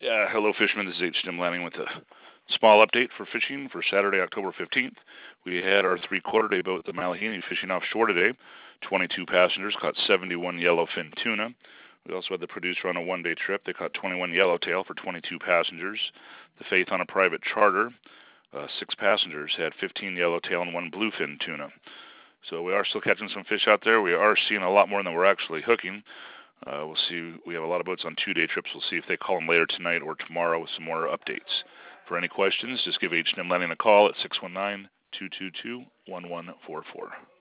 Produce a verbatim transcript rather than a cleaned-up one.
Uh, hello, fishermen. This is H. Jim Lanning with a small update for fishing for Saturday, October fifteenth. We had our three-quarter day boat, the Malahini, fishing offshore today. twenty-two passengers caught seventy-one yellowfin tuna. We also had the producer on a one-day trip. They caught twenty-one yellowtail for twenty-two passengers. The Faith on a private charter, uh, six passengers had fifteen yellowtail and one bluefin tuna. So we are still catching some fish out there. We are seeing a lot more than we're actually hooking. Uh, we'll see. We have a lot of boats on two-day trips. We'll see if they call them later tonight or tomorrow with some more updates. For any questions, just give H and M Lanning a call at six one nine, two two two, one one four four.